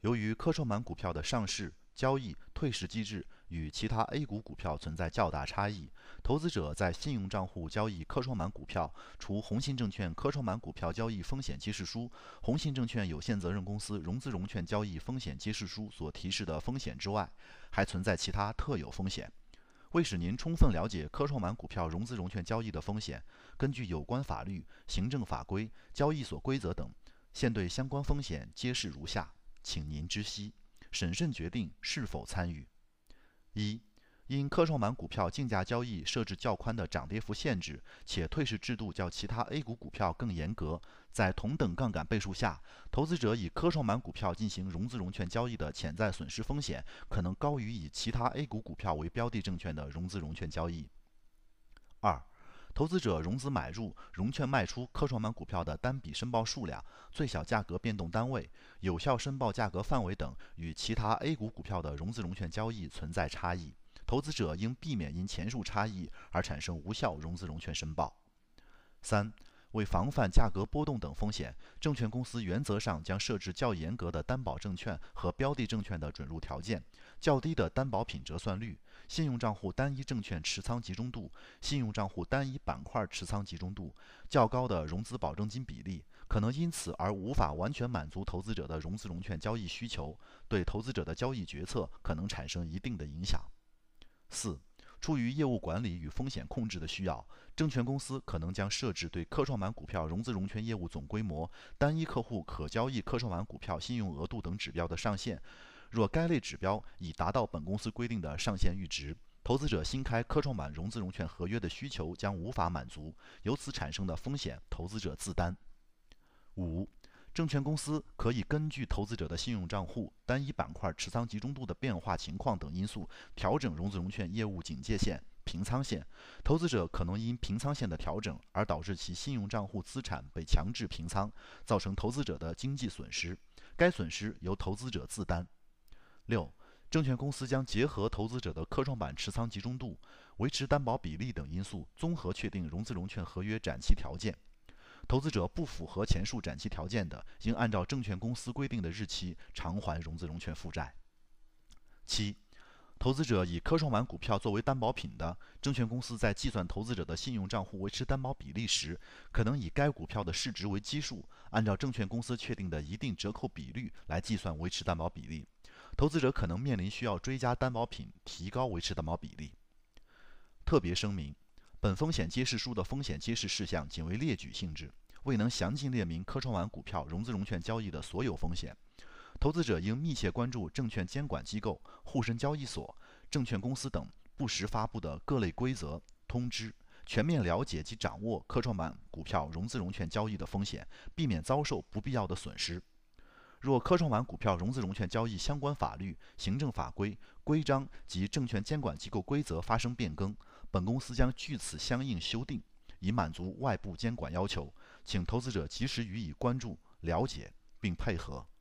由于科创板股票的上市、交易、退市机制与其他 A 股股票存在较大差异，投资者在信用账户交易科创板股票，除红信证券科创板股票交易风险揭示书、红信证券有限责任公司融资融券交易风险揭示书所提示的风险之外，还存在其他特有风险。为使您充分了解科创板股票融资融券交易的风险，根据有关法律、行政法规、交易所规则等，现对相关风险揭示如下，请您知悉，审慎决定是否参与。一、因科创板股票竞价交易设置较宽的涨跌幅限制，且退市制度较其他 A 股股票更严格，在同等杠杆倍数下，投资者以科创板股票进行融资融券交易的潜在损失风险，可能高于以其他 A 股股票为标的证券的融资融券交易。二、投资者融资买入、融券卖出科创板股票的单笔申报数量、最小价格变动单位、有效申报价格范围等，与其他 A 股股票的融资融券交易存在差异。投资者应避免因前述差异而产生无效融资融券申报。三、为防范价格波动等风险，证券公司原则上将设置较严格的担保证券和标的证券的准入条件，较低的担保品折算率、信用账户单一证券持仓集中度、信用账户单一板块持仓集中度、较高的融资保证金比例，可能因此而无法完全满足投资者的融资融券交易需求，对投资者的交易决策可能产生一定的影响。四、出于业务管理与风险控制的需要，证券公司可能将设置对科创板股票融资融券业务总规模、单一客户可交易科创板股票信用额度等指标的上限。若该类指标已达到本公司规定的上限阈值，投资者新开科创板融资融券合约的需求将无法满足，由此产生的风险，投资者自担。五、证券公司可以根据投资者的信用账户、单一板块持仓集中度的变化情况等因素，调整融资融券业务警戒线、平仓线。投资者可能因平仓线的调整而导致其信用账户资产被强制平仓，造成投资者的经济损失，该损失由投资者自担。六、证券公司将结合投资者的科创板持仓集中度、维持担保比例等因素，综合确定融资融券合约展期条件。投资者不符合前述展期条件的，应按照证券公司规定的日期偿还融资融券负债。七、投资者以科创板股票作为担保品的，证券公司在计算投资者的信用账户维持担保比例时，可能以该股票的市值为基数，按照证券公司确定的一定折扣比率来计算维持担保比例。投资者可能面临需要追加担保品，提高维持担保比例。特别声明：本风险揭示书的风险揭示事项仅为列举性质，未能详尽列明科创板股票融资融券交易的所有风险。投资者应密切关注证券监管机构、沪深交易所、证券公司等不时发布的各类规则、通知，全面了解及掌握科创板股票融资融券交易的风险，避免遭受不必要的损失。若科创板股票融资融券交易相关法律、行政法规、规章及证券监管机构规则发生变更，本公司将据此相应修订，以满足外部监管要求，请投资者及时予以关注、了解并配合。